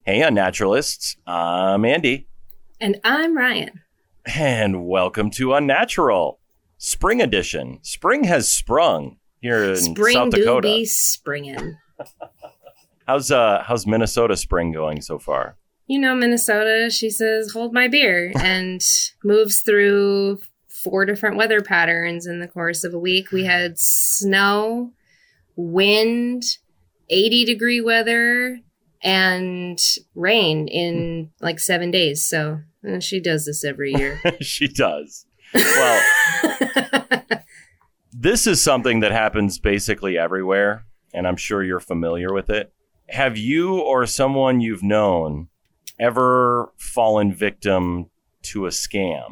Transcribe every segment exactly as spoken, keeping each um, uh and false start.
Hey, Unnaturalists. I'm Andy. And I'm Ryan. And welcome to Unnatural, Spring Edition. Spring has sprung here in Spring South Dakota. Spring do be springing. How's uh how's Minnesota spring going so far? You know, Minnesota, she says, hold my beer, and moves through four different weather patterns in the course of a week. We had snow, wind, eighty degree weather, and rain in like seven days. So uh, she does this every year. She does. Well, this is something that happens basically everywhere, and I'm sure you're familiar with it. Have you or someone you've known ever fallen victim to a scam?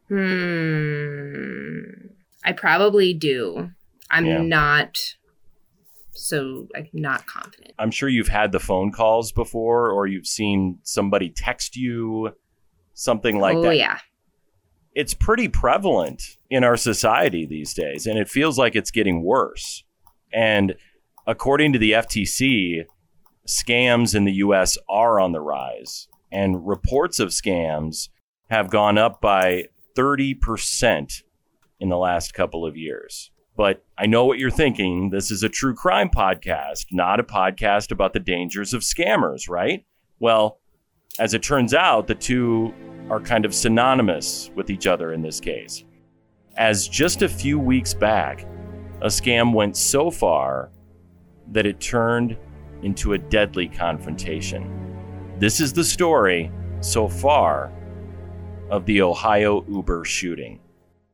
Hmm. I probably do. I'm Yeah. not... So I'm not confident. I'm sure you've had the phone calls before, or you've seen somebody text you, something like oh, that. Oh, yeah. It's pretty prevalent in our society these days, and it feels like it's getting worse. And according to the F T C, scams in the U S are on the rise, and reports of scams have gone up by thirty percent in the last couple of years. But I know what you're thinking. This is a true crime podcast, not a podcast about the dangers of scammers, right? Well, as it turns out, the two are kind of synonymous with each other in this case. As just a few weeks back, a scam went so far that it turned into a deadly confrontation. This is the story, so far, of the Ohio Uber shooting.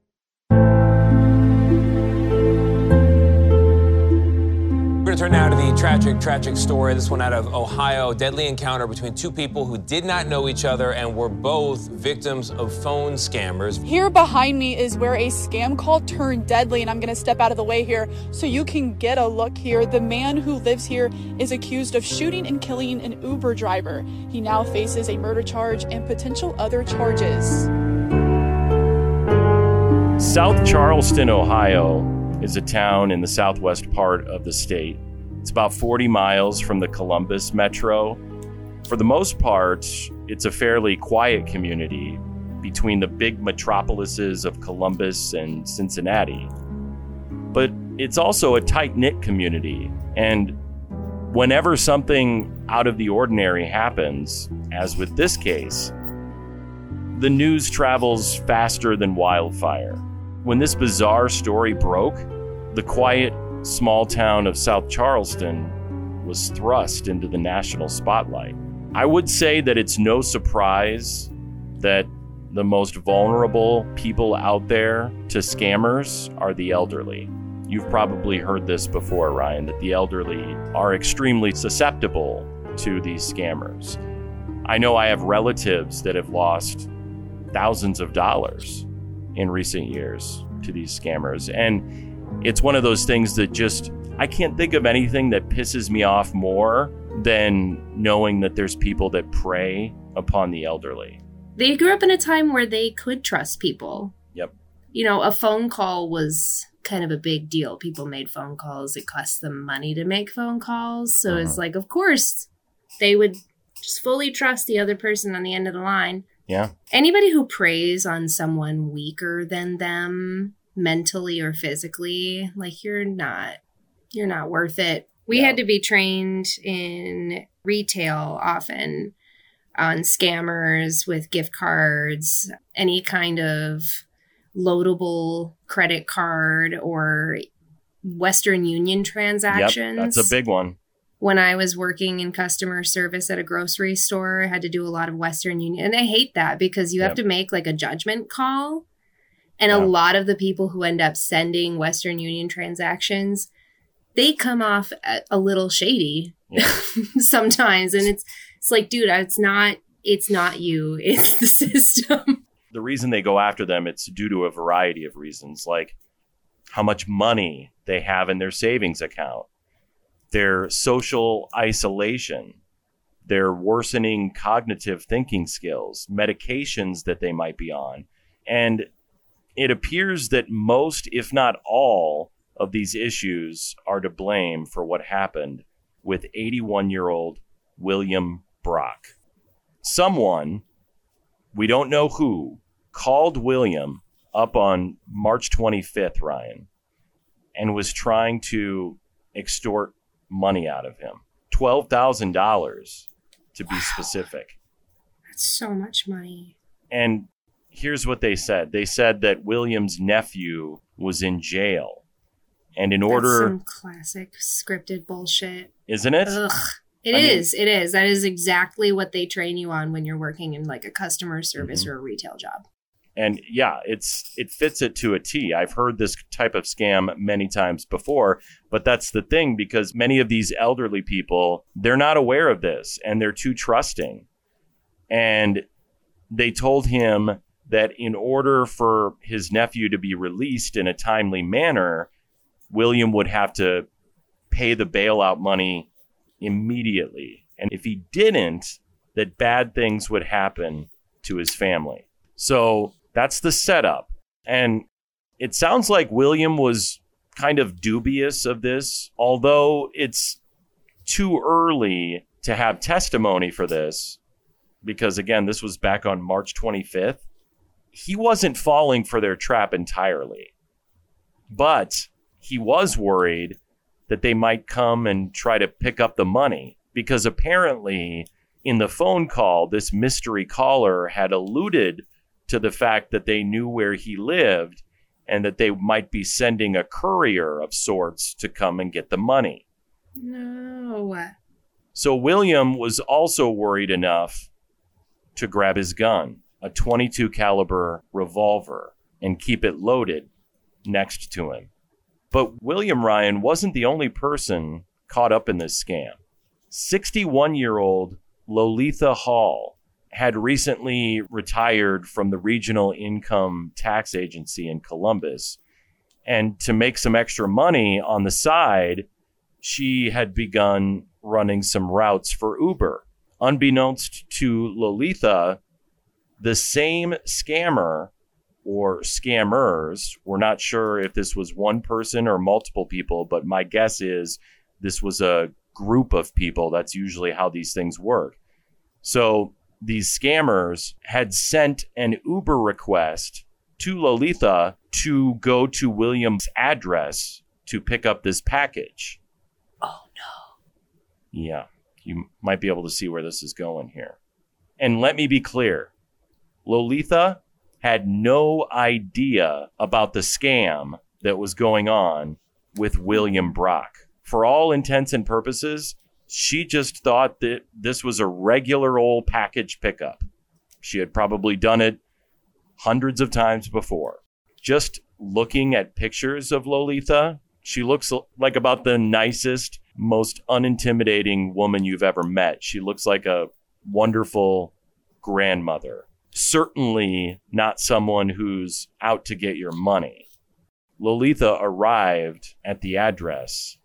We're going to turn now to the tragic, tragic story. This one out of Ohio. Deadly encounter between two people who did not know each other and were both victims of phone scammers. Here behind me is where a scam call turned deadly, and I'm going to step out of the way here so you can get a look here. The man who lives here is accused of shooting and killing an Uber driver. He now faces a murder charge and potential other charges. South Charleston, Ohio, is a town in the southwest part of the state. It's about forty miles from the Columbus metro. For the most part, it's a fairly quiet community between the big metropolises of Columbus and Cincinnati. But it's also a tight-knit community, and whenever something out of the ordinary happens, as with this case, the news travels faster than wildfire. When this bizarre story broke, the quiet, small town of South Charleston was thrust into the national spotlight. I would say that it's no surprise that the most vulnerable people out there to scammers are the elderly. You've probably heard this before, Ryan, that the elderly are extremely susceptible to these scammers. I know I have relatives that have lost thousands of dollars in recent years to these scammers. And it's one of those things that just, I can't think of anything that pisses me off more than knowing that there's people that prey upon the elderly. They grew up in a time where they could trust people. Yep. You know, a phone call was kind of a big deal. People made phone calls. It cost them money to make phone calls. So uh-huh. It's like, of course, they would just fully trust the other person on the end of the line. Yeah. Anybody who preys on someone weaker than them mentally or physically, like you're not, you're not worth it. We yeah. had to be trained in retail often on scammers with gift cards, any kind of loadable credit card or Western Union transactions. Yep, that's a big one. When I was working in customer service at a grocery store, I had to do a lot of Western Union. And I hate that because you have yep. to make like a judgment call. And yeah. a lot of the people who end up sending Western Union transactions, they come off a little shady yeah. sometimes. And it's it's like, dude, it's not it's not you. It's the system. The reason they go after them, it's due to a variety of reasons, like how much money they have in their savings account, their social isolation, their worsening cognitive thinking skills, medications that they might be on. And it appears that most, if not all, of these issues are to blame for what happened with eighty-one-year-old William Brock. Someone, we don't know who, called William up on March twenty-fifth, Ryan, and was trying to extort money out of him. twelve thousand dollars to be wow. specific. That's so much money. And here's what they said. They said that William's nephew was in jail. And in That's order... some classic scripted bullshit. Isn't it? Ugh. It I is. Mean, it is. That is exactly what they train you on when you're working in like a customer service mm-hmm. or a retail job. And yeah, it's it fits it to a T. I've heard this type of scam many times before, but that's the thing, because many of these elderly people, they're not aware of this and they're too trusting. And they told him that in order for his nephew to be released in a timely manner, William would have to pay the bailout money immediately. And if he didn't, that bad things would happen to his family. So that's the setup. And it sounds like William was kind of dubious of this, although it's too early to have testimony for this, because again, this was back on March twenty-fifth. He wasn't falling for their trap entirely, but he was worried that they might come and try to pick up the money, because apparently in the phone call, this mystery caller had alluded to the fact that they knew where he lived and that they might be sending a courier of sorts to come and get the money. No. So William was also worried enough to grab his gun, a twenty-two caliber revolver, and keep it loaded next to him. But William Ryan wasn't the only person caught up in this scam. sixty-one-year-old Lolitha Hall had recently retired from the Regional Income Tax Agency in Columbus. And to make some extra money on the side, she had begun running some routes for Uber. Unbeknownst to Lolitha, the same scammer or scammers, we're not sure if this was one person or multiple people, but my guess is this was a group of people. That's usually how these things work. So these scammers had sent an Uber request to Lolitha to go to William's address to pick up this package. Oh, no. Yeah, you might be able to see where this is going here. And let me be clear. Lolitha had no idea about the scam that was going on with William Brock. For all intents and purposes, she just thought that this was a regular old package pickup. She had probably done it hundreds of times before. Just looking at pictures of Lolitha, she looks like about the nicest, most unintimidating woman you've ever met. She looks like a wonderful grandmother. Certainly not someone who's out to get your money. Lolitha arrived at the address,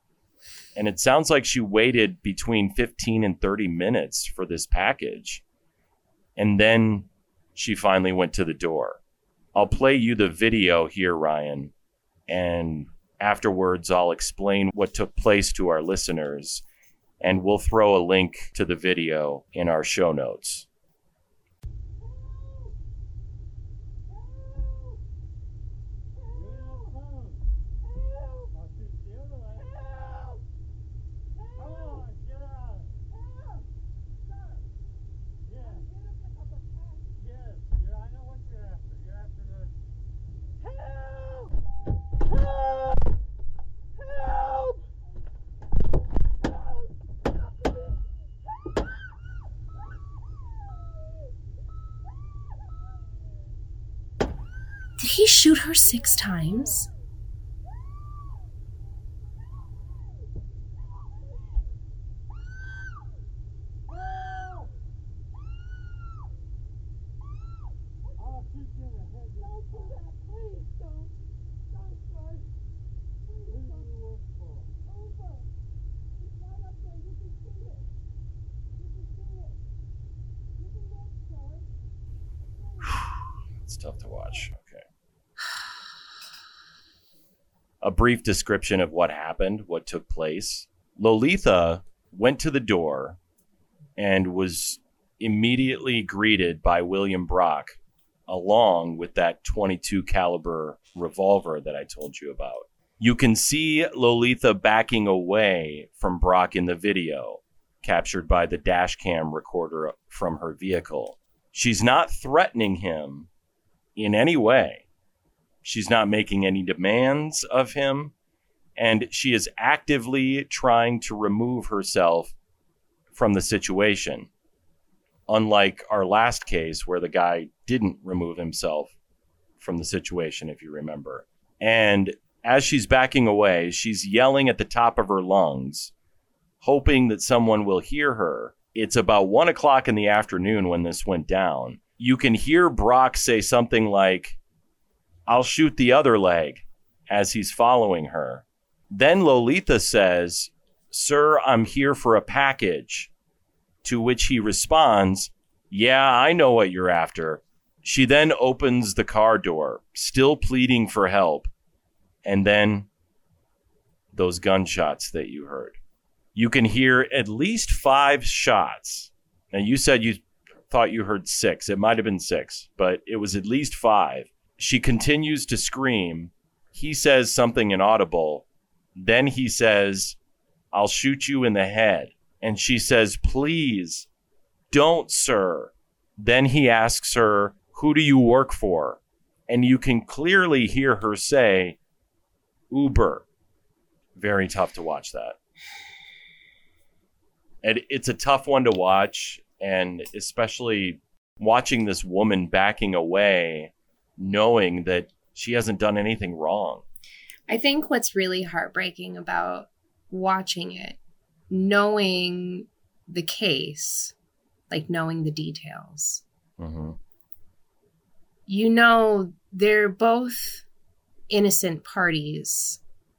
and it sounds like she waited between fifteen and thirty minutes for this package. And then she finally went to the door. I'll play you the video here, Ryan, and afterwards I'll explain what took place to our listeners, and we'll throw a link to the video in our show notes. Did he shoot her six times? It's tough to watch. Okay. A brief description of what happened, what took place. Lolitha went to the door, and was immediately greeted by William Brock, along with that twenty-two caliber revolver that I told you about. You can see Lolita backing away from Brock in the video, captured by the dash cam recorder from her vehicle. She's not threatening him in any way. She's not making any demands of him, and she is actively trying to remove herself from the situation. Unlike our last case where the guy didn't remove himself from the situation, if you remember. And as she's backing away, she's yelling at the top of her lungs, hoping that someone will hear her. It's about one o'clock in the afternoon when this went down. You can hear Brock say something like, "I'll shoot the other leg," as he's following her. Then Lolita says, "Sir, I'm here for a package." To which he responds, "Yeah, I know what you're after." She then opens the car door, still pleading for help. And then those gunshots that you heard. You can hear at least five shots. Now, you said you thought you heard six. It might have been six, but it was at least five. She continues to scream. He says something inaudible. Then he says, "I'll shoot you in the head." And she says, "Please, don't, sir." Then he asks her, "Who do you work for?" And you can clearly hear her say, "Uber." Very tough to watch that. And it's a tough one to watch, and especially watching this woman backing away, knowing that she hasn't done anything wrong. I think what's really heartbreaking about watching it, knowing the case, like knowing the details, Mm-hmm. you know they're both innocent parties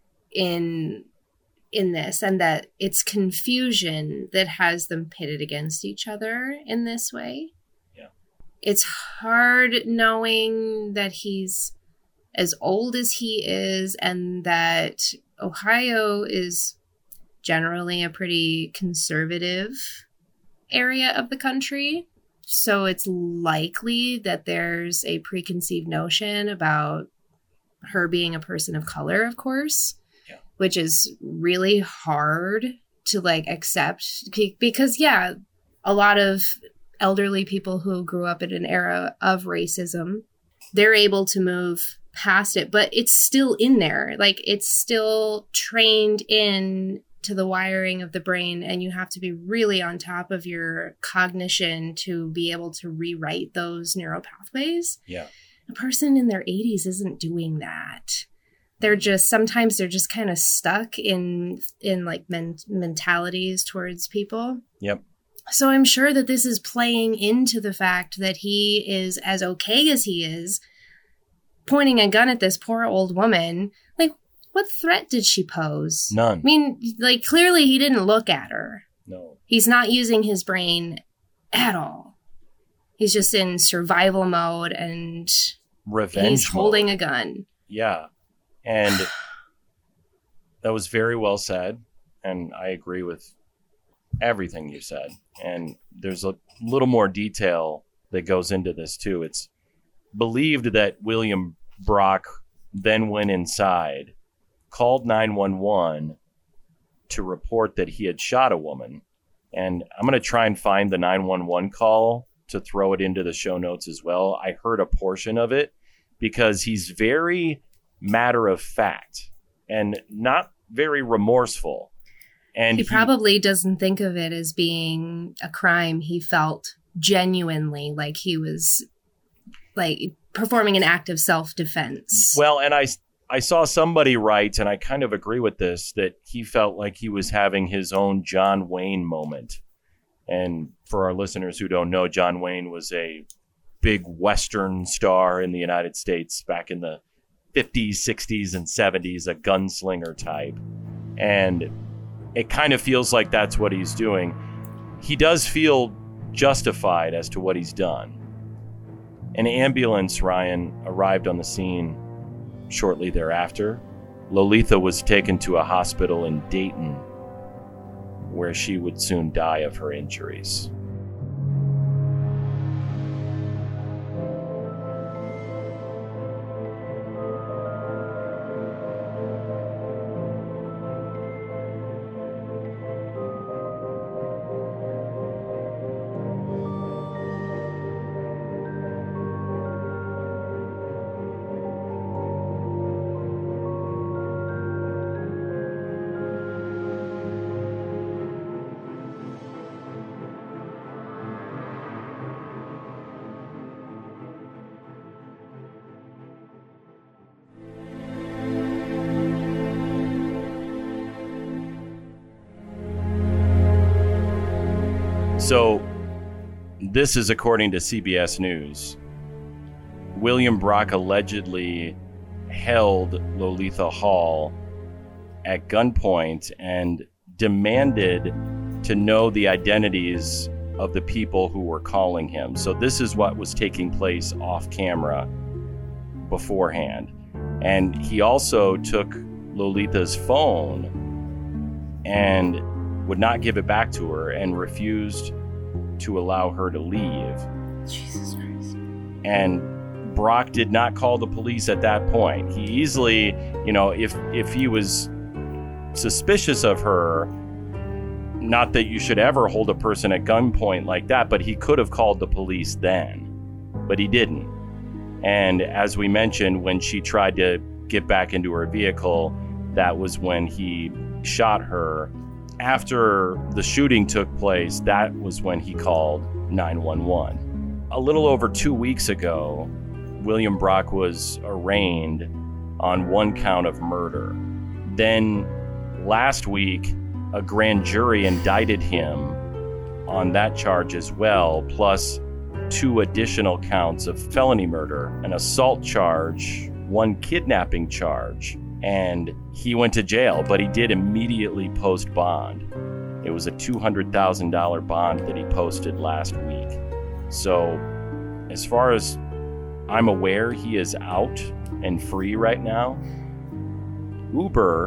in in this, and that it's confusion that has them pitted against each other in this way. Yeah. It's hard knowing that he's as old as he is, and that Ohio is generally a pretty conservative area of the country. So it's likely that there's a preconceived notion about her being a person of color, of course, yeah. which is really hard to like accept because, yeah, a lot of elderly people who grew up in an era of racism, they're able to move past it, but it's still in there. Like it's still trained in to the wiring of the brain, and you have to be really on top of your cognition to be able to rewrite those neural pathways. Yeah. A person in their eighties isn't doing that. They're just, sometimes they're just kind of stuck in, in like men- mentalities towards people. Yep. So I'm sure that this is playing into the fact that he is as okay as he is, pointing a gun at this poor old woman. Like, what threat did she pose? None. I mean, like, clearly he didn't look at her. No. He's not using his brain at all. He's just in survival mode, and Revenge he's holding mode. a gun. Yeah. And that was very well said. And I agree with everything you said. And there's a little more detail that goes into this, too. It's believed that William Brock then went inside, called nine one one to report that he had shot a woman. And I'm going to try and find the nine one one call to throw it into the show notes as well. I heard a portion of it because he's very matter of fact and not very remorseful. And He he, probably doesn't think of it as being a crime. He felt genuinely like he was like performing an act of self-defense. Well, and I, I saw somebody write, and I kind of agree with this, that he felt like he was having his own John Wayne moment. And for our listeners who don't know, John Wayne was a big Western star in the United States back in the fifties, sixties, and seventies, a gunslinger type. And it kind of feels like that's what he's doing. He does feel justified as to what he's done. An ambulance, Ryan, arrived on the scene shortly thereafter. Lolita was taken to a hospital in Dayton, where she would soon die of her injuries. So, this is according to C B S News. William Brock allegedly held Lolitha Hall at gunpoint and demanded to know the identities of the people who were calling him. So this is what was taking place off camera beforehand. And he also took Lolitha's phone and would not give it back to her and refused to allow her to leave. Jesus Christ. And Brock did not call the police at that point. He easily, you know, if if he was suspicious of her, not that you should ever hold a person at gunpoint like that, but he could have called the police then, but he didn't. And as we mentioned, when she tried to get back into her vehicle, that was when he shot her. After the shooting took place, that was when he called nine one one. A little over two weeks ago, William Brock was arraigned on one count of murder. Then last week, a grand jury indicted him on that charge as well, plus two additional counts of felony murder, an assault charge, one kidnapping charge. And he went to jail, but he did immediately post bond. It was a two hundred thousand dollars bond that he posted last week. So as far as I'm aware, he is out and free right now. Uber,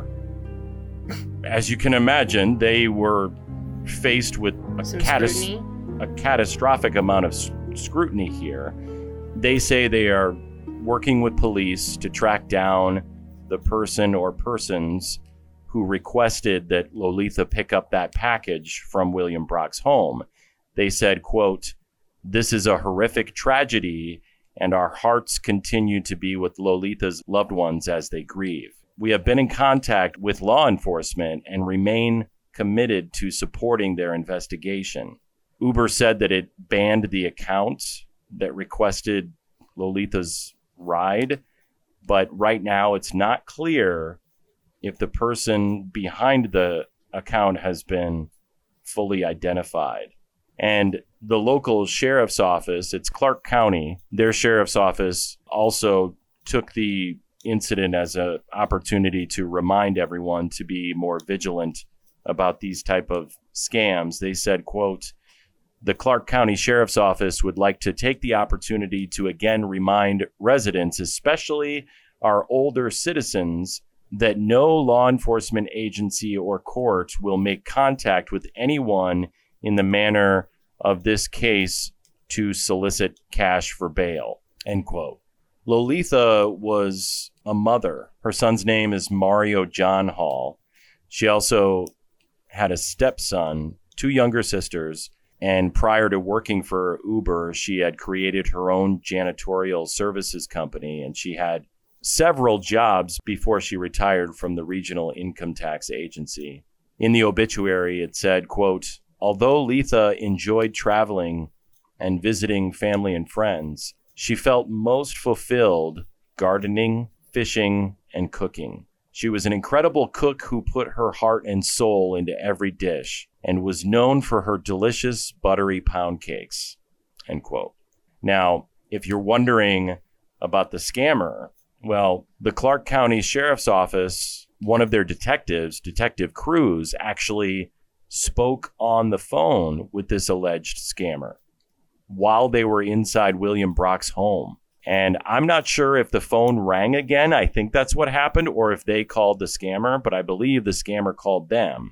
as you can imagine, they were faced with a, catas- a catastrophic amount of s- scrutiny here. They say they are working with police to track down the person or persons who requested that Lolitha pick up that package from William Brock's home. They said, quote, "This is a horrific tragedy, and our hearts continue to be with Lolitha's loved ones as they grieve. We have been in contact with law enforcement and remain committed to supporting their investigation." Uber said that it banned the account that requested Lolitha's ride, but right now it's not clear if the person behind the account has been fully identified. And the local sheriff's office, it's Clark County, their sheriff's office also took the incident as an opportunity to remind everyone to be more vigilant about these type of scams. They said, quote, "The Clark County Sheriff's Office would like to take the opportunity to again remind residents, especially our older citizens, that no law enforcement agency or court will make contact with anyone in the manner of this case to solicit cash for bail," end quote. Lolitha was a mother. Her son's name is Mario John Hall. She also had a stepson, two younger sisters, and prior to working for Uber, she had created her own janitorial services company, and she had several jobs before she retired from the Regional Income Tax Agency. In the obituary, it said, quote, "Although Letha enjoyed traveling and visiting family and friends, she felt most fulfilled gardening, fishing, and cooking. She was an incredible cook who put her heart and soul into every dish and was known for her delicious buttery pound cakes," end quote. Now, if you're wondering about the scammer, well, the Clark County Sheriff's Office, one of their detectives, Detective Cruz, actually spoke on the phone with this alleged scammer while they were inside William Brock's home. And I'm not sure if the phone rang again. I think that's what happened, or if they called the scammer, but I believe the scammer called them.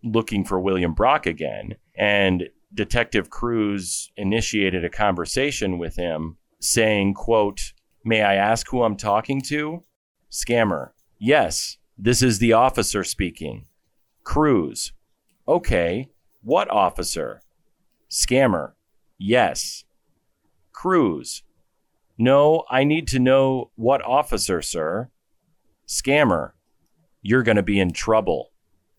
looking for William Brock again. And Detective Cruz initiated a conversation with him saying, quote, "May I ask who I'm talking to?" Scammer: "Yes, this is the officer speaking." Cruz: "Okay, what officer?" Scammer: "Yes." Cruz: "No, I need to know what officer, sir." Scammer: "You're going to be in trouble."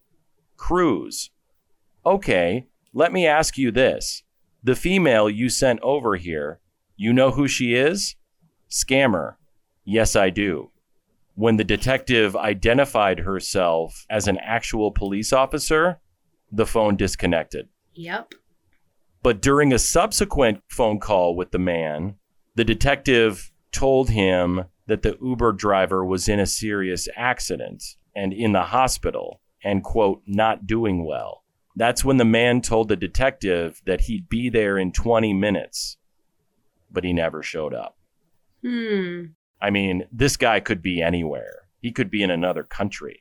Cruz: "Okay, let me ask you this. The female you sent over here, you know who she is?" Scammer: "Yes, I do." When the detective identified herself as an actual police officer, the phone disconnected. Yep. But during a subsequent phone call with the man, the detective told him that the Uber driver was in a serious accident and in the hospital and, quote, not doing well. That's when the man told the detective that he'd be there in twenty minutes, but he never showed up. Hmm. I mean, this guy could be anywhere. He could be in another country.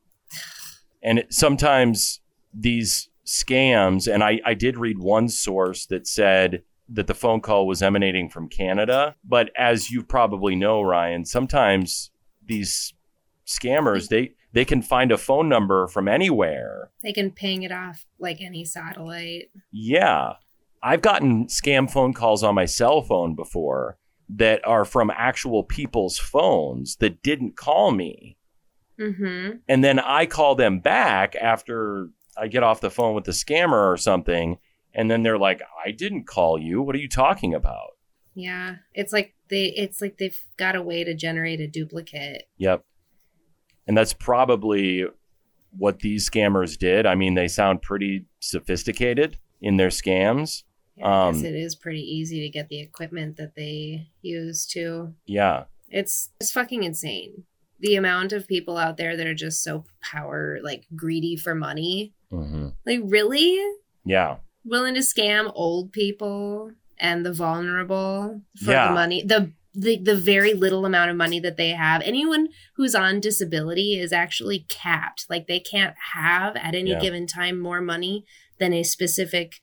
And it, sometimes these scams, and I, I did read one source that said that the phone call was emanating from Canada. But as you probably know, Ryan, sometimes these scammers, they, they can find a phone number from anywhere. They can ping it off like any satellite. Yeah. I've gotten scam phone calls on my cell phone before that are from actual people's phones that didn't call me. Mm-hmm. And then I call them back after I get off the phone with the scammer or something. And then they're like, "I didn't call you. What are you talking about?" Yeah. It's like they it's like they've got a way to generate a duplicate. Yep. And that's probably what these scammers did. I mean, they sound pretty sophisticated in their scams. Yeah, I guess Um, it is pretty easy to get the equipment that they use too. Yeah. It's it's fucking insane. The amount of people out there that are just so power, like greedy for money. Mm-hmm. Like, really? Yeah. Willing to scam old people and the vulnerable for Yeah. the money. The, the the very little amount of money that they have. Anyone who's on disability is actually capped. Like, they can't have at any Yeah. given time more money than a specific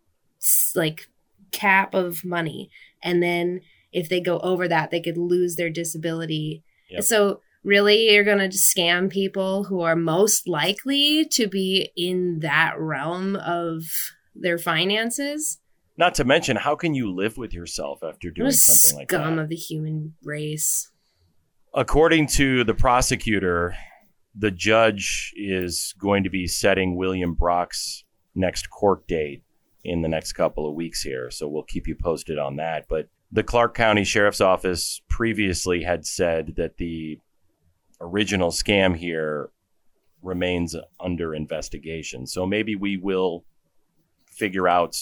like cap of money. And then if they go over that, they could lose their disability. Yep. So really, you're going to scam people who are most likely to be in that realm of their finances? Not to mention, how can you live with yourself after doing What a something like that? scum of the human race. According to the prosecutor, the judge is going to be setting William Brock's next court date in the next couple of weeks here. So we'll keep you posted on that. But the Clark County Sheriff's Office previously had said that the original scam here remains under investigation. So maybe we will figure out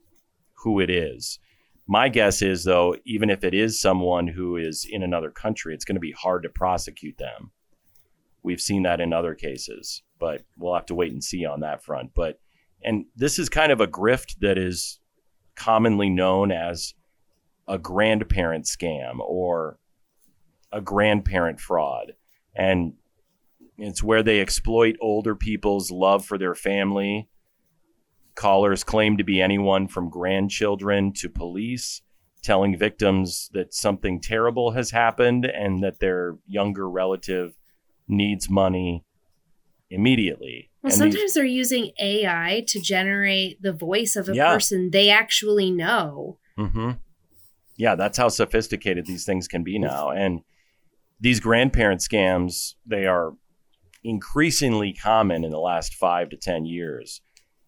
who it is. My guess is, though, even if it is someone who is in another country, it's going to be hard to prosecute them. We've seen that in other cases, but we'll have to wait and see on that front. But and this is kind of a grift that is commonly known as a grandparent scam or a grandparent fraud. And it's where they exploit older people's love for their family. Callers claim to be anyone from grandchildren to police, telling victims that something terrible has happened and that their younger relative needs money immediately. Well, And sometimes these- they're using A I to generate the voice of a Yeah. person they actually know. Mm-hmm. Yeah, that's how sophisticated these things can be now. And these grandparent scams, they are increasingly common in the last five to ten years.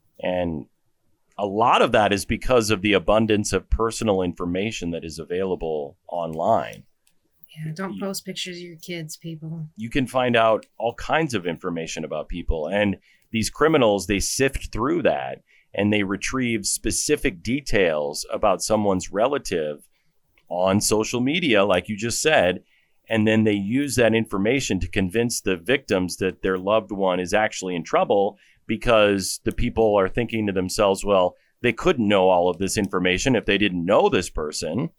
And a lot of that is because of the abundance of personal information that is available online. Yeah, don't post pictures of your kids, people. You can find out all kinds of information about people. And these criminals, they sift through that and they retrieve specific details about someone's relative on social media, like you just said. And then they use that information to convince the victims that their loved one is actually in trouble, because the people are thinking to themselves, well, they couldn't know all of this information if they didn't know this person.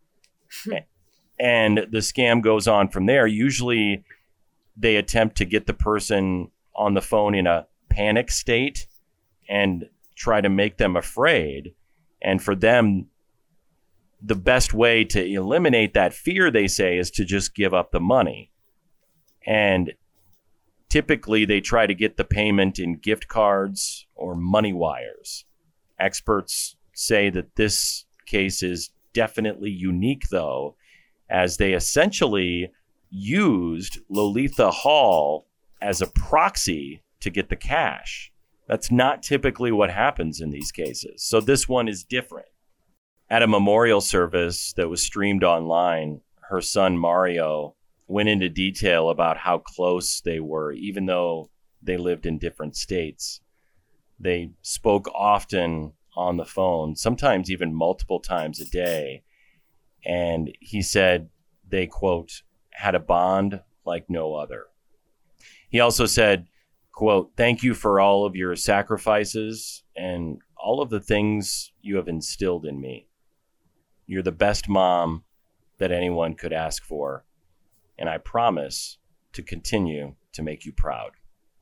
And the scam goes on from there. Usually they attempt to get the person on the phone in a panic state and try to make them afraid. And for them, the best way to eliminate that fear, they say, is to just give up the money. And typically they try to get the payment in gift cards or money wires. Experts say that this case is definitely unique, though, as they essentially used Lolitha Hall as a proxy to get the cash. That's not typically what happens in these cases. So this one is different. At a memorial service that was streamed online, her son Mario went into detail about how close they were, even though they lived in different states. They spoke often on the phone, sometimes even multiple times a day. And he said they, quote, had a bond like no other. He also said, quote, "Thank you for all of your sacrifices and all of the things you have instilled in me. You're the best mom that anyone could ask for, and I promise to continue to make you proud."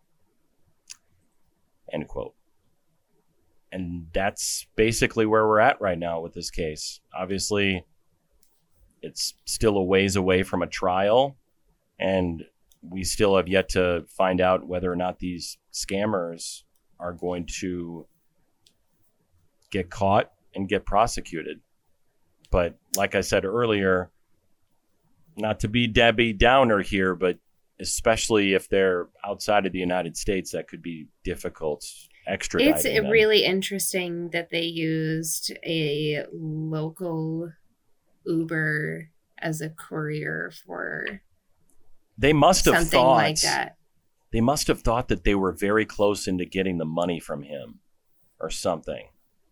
End quote. And that's basically where we're at right now with this case. Obviously, it's still a ways away from a trial, and we still have yet to find out whether or not these scammers are going to get caught and get prosecuted. But like I said earlier, not to be Debbie Downer here, but especially if they're outside of the United States, that could be difficult extraditing It's them. really interesting that they used a local Uber as a courier for They must have something thought like that. They must have thought that they were very close into getting the money from him or something.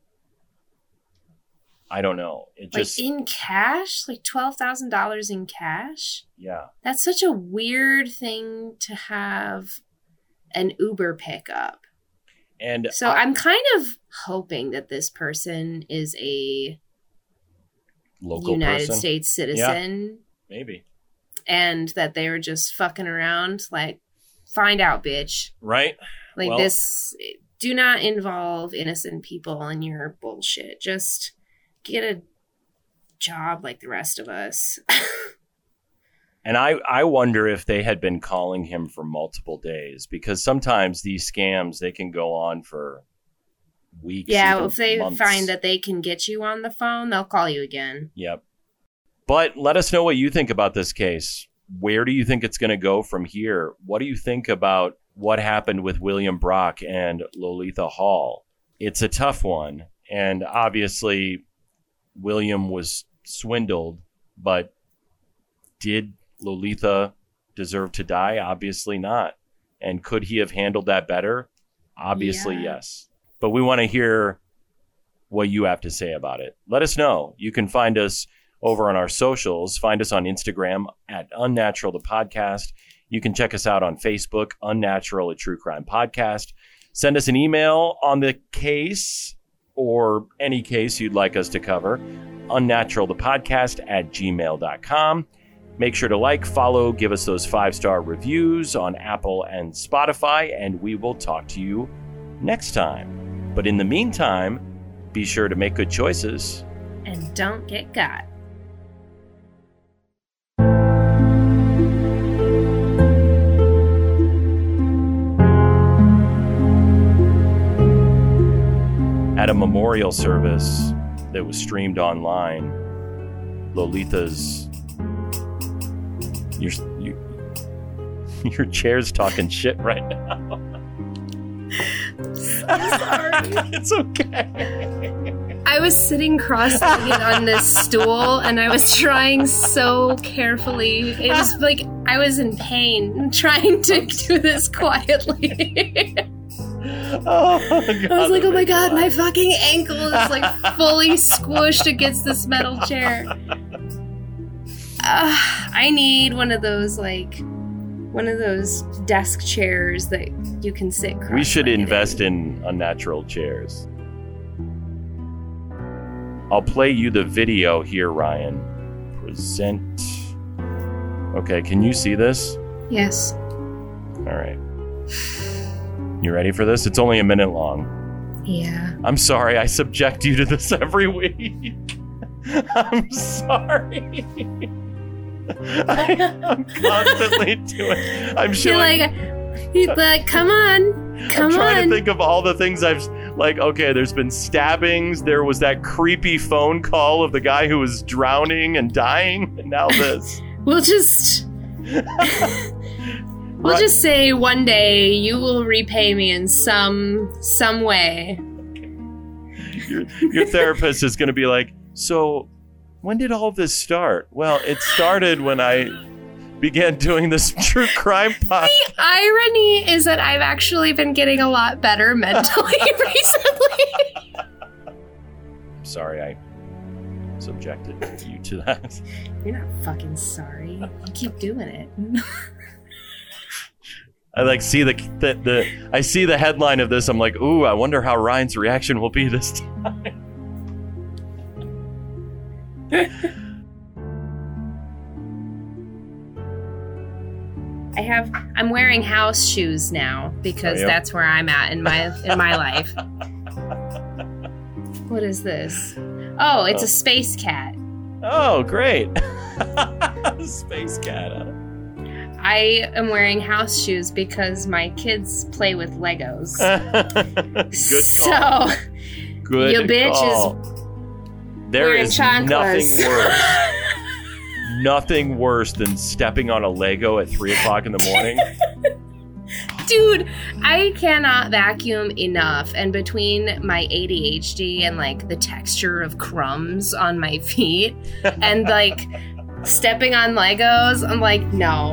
I don't know. It just Like in cash? Like twelve thousand dollars in cash? yeah. That's such a weird thing to have an Uber pick up. And So I- I'm kind of hoping that this person is a local United person, States citizen maybe. and that they were just fucking around. Like, find out, bitch. Right? Like Well- this, do not involve innocent people in your bullshit. Just get a job like the rest of us. And I, I wonder if they had been calling him for multiple days, because sometimes these scams, they can go on for weeks. Yeah, even if they months. find that they can get you on the phone, they'll call you again. Yep. But let us know what you think about this case. Where do you think it's going to go from here? What do you think about what happened with William Brock and Lolitha Hall? It's a tough one. And obviously, William was swindled, but did Lolitha deserve to die? Obviously not. And could he have handled that better? Obviously, Yeah. yes. But we want to hear what you have to say about it. Let us know. You can find us over on our socials. Find us on Instagram at Unnatural the Podcast. You can check us out on Facebook, Unnatural, a True Crime Podcast. Send us an email on the case or any case you'd like us to cover, unnaturalthepodcast at gmail dot com. Make sure to like, follow, give us those five-star reviews on Apple and Spotify, and we will talk to you next time. But in the meantime, be sure to make good choices. And don't get got. At a memorial service that was streamed online, Lolitha's your you, your chair's talking shit right now. I'm sorry. It's okay. I was sitting cross-legged on this stool and I was trying so carefully. It was like I was in pain trying to do this quietly. Oh, God, I was like, oh my god, my God. fucking ankle is like fully squished against this metal chair. Uh, I need one of those, like, one of those desk chairs that you can sit cross-legged We should invest in. in unnatural chairs. I'll play you the video here, Ryan. Present. Okay, can you see this? Yes. All right. You ready for this? It's only a minute long. Yeah. I'm sorry, I subject you to this every week. I'm sorry. I, I'm constantly doing. I'm sure. You're like, he's like, come on, come I'm trying on. to think of all the things I've like. Okay, there's been stabbings. There was that creepy phone call of the guy who was drowning and dying, and now this. We'll just. We'll Right. just say one day you will repay me in some some way. Your, your therapist is going to be like, so when did all of this start? Well, it started when I began doing this true crime podcast. The irony is that I've actually been getting a lot better mentally recently. Sorry, I subjected you to that. You're not fucking sorry. You keep doing it. I like see the, the the I see the headline of this. I'm like, ooh, I wonder how Ryan's reaction will be this time. I have I'm wearing house shoes now because Are you? that's where I'm at in my in my life. What is this? Oh, it's Oh. a space cat. Oh, great! Space cat. Huh? I am wearing house shoes because my kids play with Legos. Good call. So Good your bitch call. There wearing is chanclas. nothing worse. Nothing worse than stepping on a Lego at three o'clock in the morning. Dude, I cannot vacuum enough. And between my A D H D and like the texture of crumbs on my feet and like stepping on Legos, I'm like, no.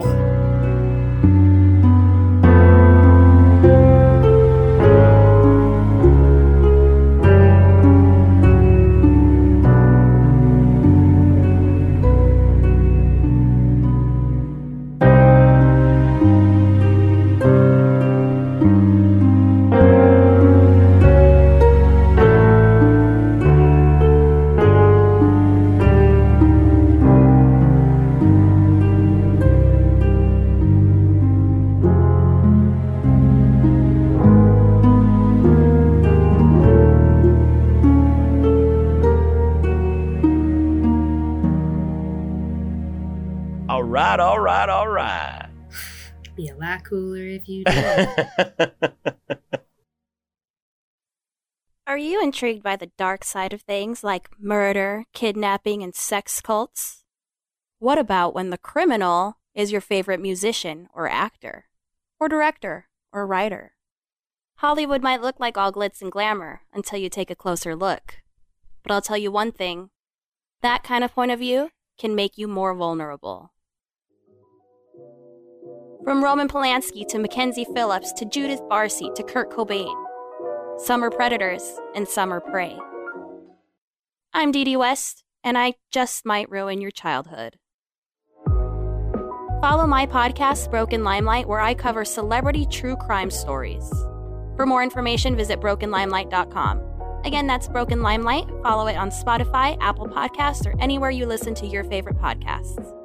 All right, all right, all right. Be a lot cooler if you did. Are you intrigued by the dark side of things like murder, kidnapping, and sex cults? What about when the criminal is your favorite musician or actor, or director or writer? Hollywood might look like all glitz and glamour until you take a closer look. But I'll tell you one thing, that kind of point of view can make you more vulnerable. From Roman Polanski to Mackenzie Phillips to Judith Barcy to Kurt Cobain, some are predators and some are prey. I'm Dee Dee West, and I just might ruin your childhood. Follow my podcast, Broken Limelight, where I cover celebrity true crime stories. For more information, visit broken limelight dot com. Again, that's Broken Limelight. Follow it on Spotify, Apple Podcasts, or anywhere you listen to your favorite podcasts.